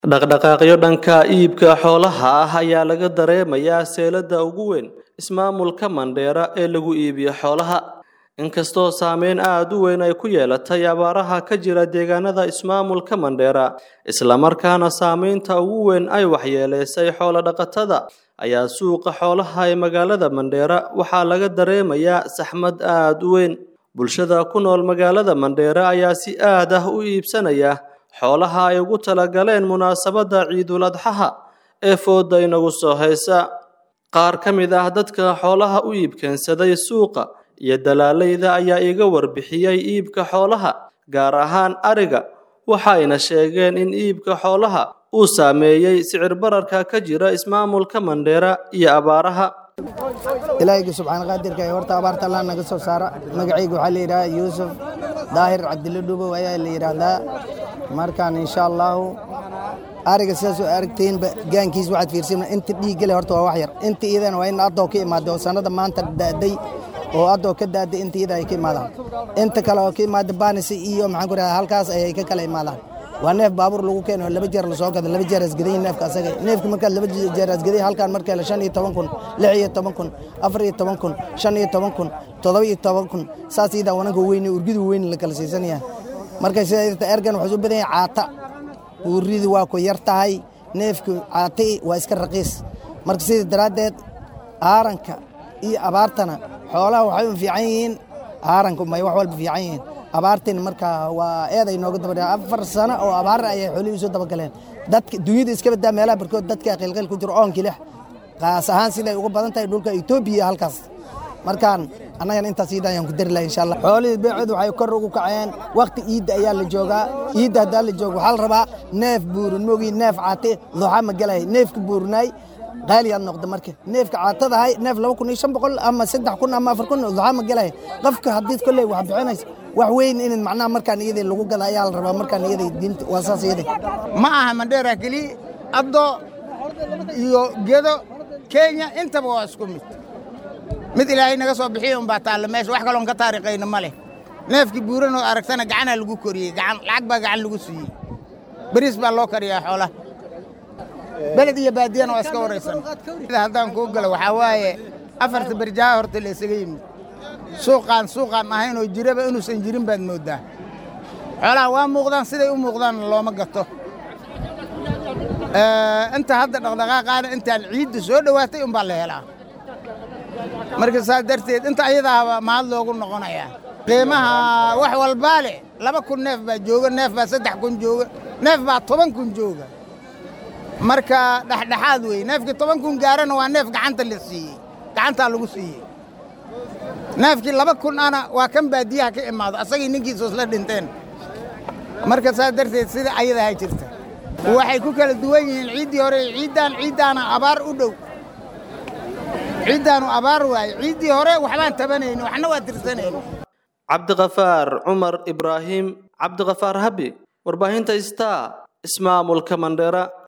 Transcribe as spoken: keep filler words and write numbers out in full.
dhaqdhaqaaqyo dhanka iibka xoolaha ah ayaa laga dareemayaa seelada ugu weyn ismaamulka Mandheera ee lagu iibiyo xoolaha inkastoo saameyn aad u weyn ay ku yeelatay abaaraha ka jira deegaanada ismaamulka Mandheera isla markaana saameynta ugu weyn ay waxyeeleysay xoolo dhaqatada ayaa suuqa xoolaha ee magaalada Mandheera waxaa laga dareemayaa saxmad aad u weyn bulshada ku nool magaalada Mandheera ayaa si aad ah u iibsanaya xoolaha ay ugu talagaleen munaasabada Ciidul Adxaha ee fooda inagu soo haysa qaar ka mid ah dadka xoolaha u iibkansaday suuqa iyo dalaalayda ayaa iga warbixiyay iibka xoolaha gaar ahaan ariga waxayna sheegeen in iibka xoolaha uu saameeyay sicir bararka ka jira ismaamulka Mandheera iyo abaaraha ilaahay subxaanahu qaadirka ee horta abaarta Allah naga soo saara magacaygu waxa la yiraahdaa Yuusuf Daahir Cabdille Dhubo ayaa la yiraahdaa markaan insha Allah ariga sidaas oo aragteen gaankiis waxaad fiirsanaa inta dhiig leh horta waa wax yar inta iidan waa in adoo ka imaado sanada maanta daaday oo adoo ka daaday inta iidan ay ka imaadaan inta kale oo ka imaado baanisi iyo maxaan ku rahaa halkaas ay ka kala imaadaan waa neef baabuur lagu keeno laba jeer la soo gado laba jeer asgaday neefka asaga neefka marka laba jeer asgaday halkaan marka la shan iyo toban kun lix iyo toban kun afar iyo toban kun shan iyo toban kun todoba iyo toban kun saas ida wanaga weyn urgidu weyn la kala siisanaya marka sida ergan wuxuu u badan yahay caata uridi waa ku yar tahay neefku caati waa iska raqiis marka sida daraadeed aaranka iyo abaartana xoolaha waxay u fiican yihiin aaranku may wax walba fiican yihiin abaartin marka waa eeday nooga dabadhay afar sano oo abaar ay xooluhu soo daba galeen dadka dunyada iska badaa meelaha barkood dadka qilqil ku jiro oon kilix qaas ahaan sida ugu badan tahay dhulka Itoobiya halkaas markaan anaga inta siidayaan ku dirlaa insha Allah xoolaha beecadu waxay kor ugu kaceen waqti iid ayaa la joogaa iid hada la joogo waxa la rabaa neef buurin moogi neef caate duxa ma galay neefka buurnay qaali aan noqdo marka neefka caatada hay neef laba kun iyo shan boqol ama saddex kun ama afar kun duxa ma galay qofka hadii kulay wax bixinaysa wax weyn in macnaha markaan iyada lagu gala ayaa la rabaa markaan iyada diinta wasaas iyada ma aha Mandheera kali addo iyo gedo Kenya intaba waa isku mid mid ilaahay naga soo bixiyo um baa taal meesha wax kale oo ka taariikhayna ma leh neefkii buuran oo aragtana gacana lagu koriyay gacan lacag baa gacan lagu siiyay bariis baa loo kariyaa xoolaha balad iyo baadiyana waa iska wareysan hadaan ku galo waxa waaye afarta barjaa horta la isaga yimid suuqan suuqan ahayn oo jiraba inuu san jirin baad moodaa xoolaha waa muuqdaan siday u muuqdaan looma gato ee inta hadda dhaqdhaqaaqaana inta ciid soo dhawaatay um baa la helaa marka saa darteed inta ayada maad loogu noqonayaa qiimaha wax walba leh laba kun neef baa jooga neef baa saddex kun jooga neef baa toban kun jooga marka dhaxdhaxaad weey neefki toban kun gaarana waa neef gacanta la siiyay gacanta lagu siiyay neefki laba kun ana waa kan baadiyaha ka imaado asagii ninkiisa isla dhinteen marka saa darteed sida ayada ay jirta waxay ku kala duwan yihiin ciidii hore ciidan ciidana abaar u dhow ciidanu abaar waay ciidii hore waxbaan tabanayno waxna waa tirsanayno Cabdiqafaar Umar Ibrahim Cabdiqafaar Habi warbaahinta Star ismaamulka Mandheera.